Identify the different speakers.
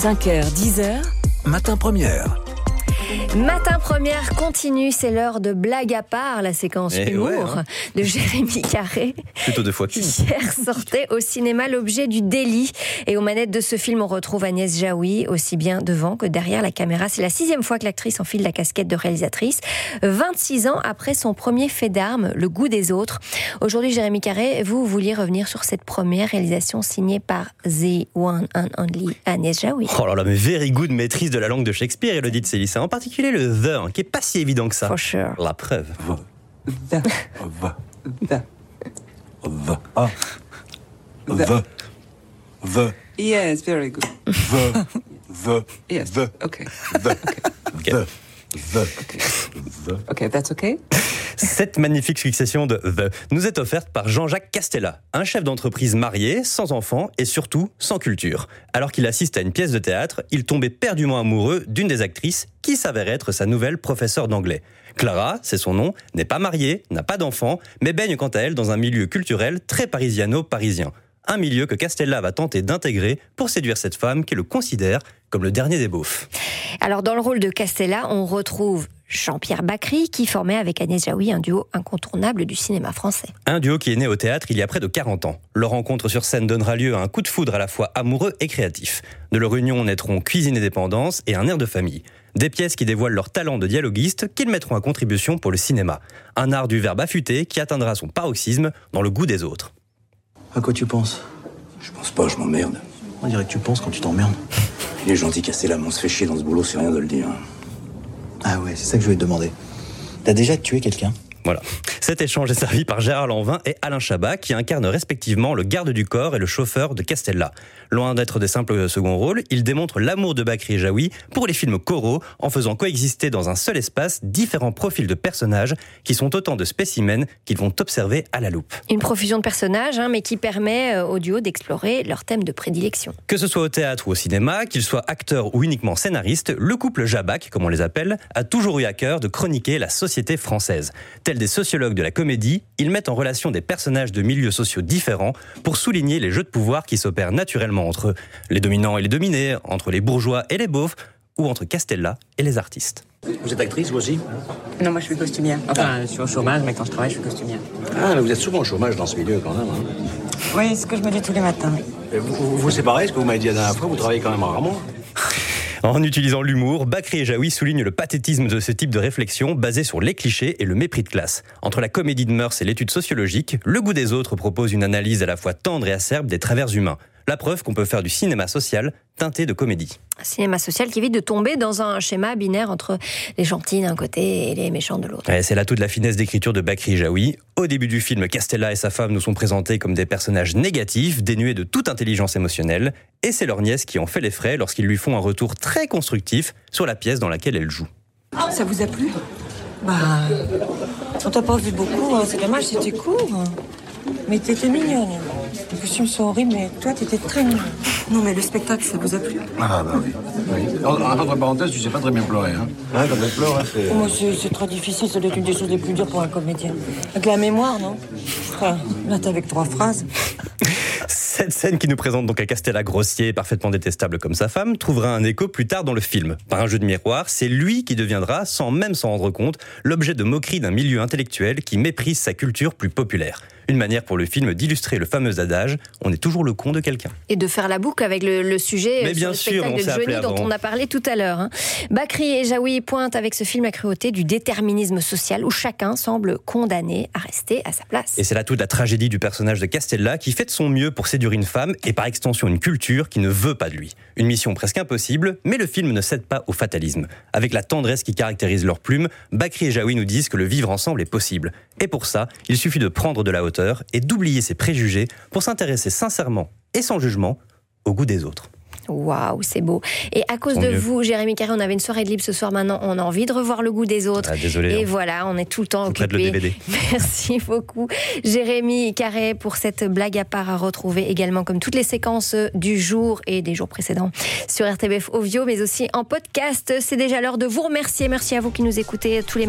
Speaker 1: 5h, 10h.
Speaker 2: Matin première.
Speaker 3: Matin première continue, c'est l'heure de blague à part, la séquence humour de Jérémy Carré.
Speaker 4: Plutôt 2 fois qu'une.
Speaker 3: Hier sortait au cinéma L'objet du délit. Et aux manettes de ce film, on retrouve Agnès Jaoui, aussi bien devant que derrière la caméra. C'est la 6e fois que l'actrice enfile la casquette de réalisatrice, 26 ans après son premier fait d'armes, Le goût des autres. Aujourd'hui, Jérémy Carré, vous vouliez revenir sur cette première réalisation signée par The One and Only Agnès Jaoui.
Speaker 4: Oh là là, mais very good maîtrise de la langue de Shakespeare, Élodie de Célissa. En particulier le the, qui est pas si évident que ça.
Speaker 3: For sure.
Speaker 4: La preuve.
Speaker 5: The.
Speaker 6: Yes, very good.
Speaker 5: The.
Speaker 6: Yes.
Speaker 5: The.
Speaker 6: Okay.
Speaker 5: The.
Speaker 6: Okay, that's okay.
Speaker 4: Cette magnifique succession de the nous est offerte par Jean-Jacques Castella, un chef d'entreprise marié, sans enfant et surtout sans culture. Alors qu'il assiste à une pièce de théâtre, il tombe éperdument amoureux d'une des actrices qui s'avère être sa nouvelle professeure d'anglais. Clara, c'est son nom, n'est pas mariée, n'a pas d'enfant, mais baigne quant à elle dans un milieu culturel très parisiano-parisien. Un milieu que Castella va tenter d'intégrer pour séduire cette femme qui le considère comme le dernier des beaufs.
Speaker 3: Alors dans le rôle de Castella, on retrouve Jean-Pierre Bacri qui formait avec Agnès Jaoui un duo incontournable du cinéma français.
Speaker 4: Un duo qui est né au théâtre il y a près de 40 ans. Leur rencontre sur scène donnera lieu à un coup de foudre à la fois amoureux et créatif. De leur union naîtront Cuisine et dépendance et Un air de famille. Des pièces qui dévoilent leur talent de dialoguiste qu'ils mettront à contribution pour le cinéma. Un art du verbe affûté qui atteindra son paroxysme dans Le goût des autres.
Speaker 7: À quoi tu penses?
Speaker 5: Je pense pas, je m'emmerde.
Speaker 7: On dirait que tu penses quand tu t'emmerdes.
Speaker 5: Il est gentil, Castella, mais on se fait chier dans ce boulot, c'est rien de le dire.
Speaker 7: Ah ouais, c'est ça que je voulais te demander. T'as déjà tué quelqu'un?
Speaker 4: Voilà. Cet échange est servi par Gérard Lanvin et Alain Chabat qui incarnent respectivement le garde du corps et le chauffeur de Castella. Loin d'être des simples seconds rôles, ils démontrent l'amour de Bacri et Jaoui pour les films choraux en faisant coexister dans un seul espace différents profils de personnages qui sont autant de spécimens qu'ils vont observer à la loupe.
Speaker 3: Une profusion de personnages, mais qui permet au duo d'explorer leur thème de prédilection.
Speaker 4: Que ce soit au théâtre ou au cinéma, qu'ils soient acteurs ou uniquement scénaristes, le couple Jabac, comme on les appelle, a toujours eu à cœur de chroniquer la société française. Tels des sociologues de la comédie, ils mettent en relation des personnages de milieux sociaux différents pour souligner les jeux de pouvoir qui s'opèrent naturellement entre les dominants et les dominés, entre les bourgeois et les beaufs, ou entre Castella et les artistes.
Speaker 8: Vous êtes actrice, vous aussi?
Speaker 6: Non, moi je suis costumière. Enfin, je suis au chômage, mais quand je travaille, je suis costumière.
Speaker 8: Ah, mais vous êtes souvent au chômage dans ce milieu quand même. Hein.
Speaker 6: Oui, c'est ce que je me dis tous les matins.
Speaker 8: Et vous c'est pareil, ce que vous m'avez dit la dernière fois, vous travaillez quand même rarement.
Speaker 4: En utilisant l'humour, Bacri et Jaoui soulignent le pathétisme de ce type de réflexion basé sur les clichés et le mépris de classe. Entre la comédie de mœurs et l'étude sociologique, Le goût des autres propose une analyse à la fois tendre et acerbe des travers humains. La preuve qu'on peut faire du cinéma social teinté de comédie.
Speaker 3: Un cinéma social qui évite de tomber dans un schéma binaire entre les gentils d'un côté et les méchants de l'autre.
Speaker 4: C'est là toute la finesse d'écriture de Bacri et Jaoui. Au début du film, Castella et sa femme nous sont présentés comme des personnages négatifs, dénués de toute intelligence émotionnelle. Et c'est leur nièce qui en fait les frais lorsqu'ils lui font un retour très constructif sur la pièce dans laquelle elle joue.
Speaker 6: Ça vous a plu? Bah, on t'a pas vu beaucoup, c'est dommage, c'était court. Mais t'étais mignonne. Les costumes sont horribles, mais toi, t'étais très mignonne. Non, mais le spectacle, ça vous a plu?
Speaker 8: Ah bah oui. Entre parenthèses, tu sais pas très bien pleurer. Hein. Ouais, quand elle pleure, c'est...
Speaker 6: Moi, c'est très difficile, ça doit être une des choses les plus dures pour un comédien. Avec la mémoire, non? Enfin, là, t'as avec 3 phrases.
Speaker 4: Cette scène qui nous présente donc un Castella grossier, parfaitement détestable comme sa femme, trouvera un écho plus tard dans le film. Par un jeu de miroir, c'est lui qui deviendra, sans même s'en rendre compte, l'objet de moquerie d'un milieu intellectuel qui méprise sa culture plus populaire. Une manière pour le film d'illustrer le fameux adage « on est toujours le con de quelqu'un ».
Speaker 3: Et de faire la boucle avec le sujet
Speaker 4: mais bien
Speaker 3: sur
Speaker 4: sûr,
Speaker 3: le spectacle de Johnny dont on a parlé tout à l'heure. Bacri et Jaoui pointent avec ce film la cruauté du déterminisme social où chacun semble condamné à rester à sa place.
Speaker 4: Et c'est là toute la tragédie du personnage de Castella qui fait de son mieux pour séduire une femme et par extension une culture qui ne veut pas de lui. Une mission presque impossible, mais le film ne cède pas au fatalisme. Avec la tendresse qui caractérise leur plume, Bacri et Jaoui nous disent que le vivre ensemble est possible. Et pour ça, il suffit de prendre de la hauteur et d'oublier ses préjugés pour s'intéresser sincèrement et sans jugement au goût des autres.
Speaker 3: Waouh, c'est beau. Et à cause de vous, Jérémy Carré, on avait une soirée de libre ce soir. Maintenant, on a envie de revoir Le goût des autres.
Speaker 4: Ah, désolé.
Speaker 3: Et voilà, on est tout le temps occupé.
Speaker 4: Le DVD.
Speaker 3: Merci beaucoup, Jérémy Carré, pour cette blague à part à retrouver également, comme toutes les séquences du jour et des jours précédents, sur RTBF Audio, mais aussi en podcast. C'est déjà l'heure de vous remercier. Merci à vous qui nous écoutez tous les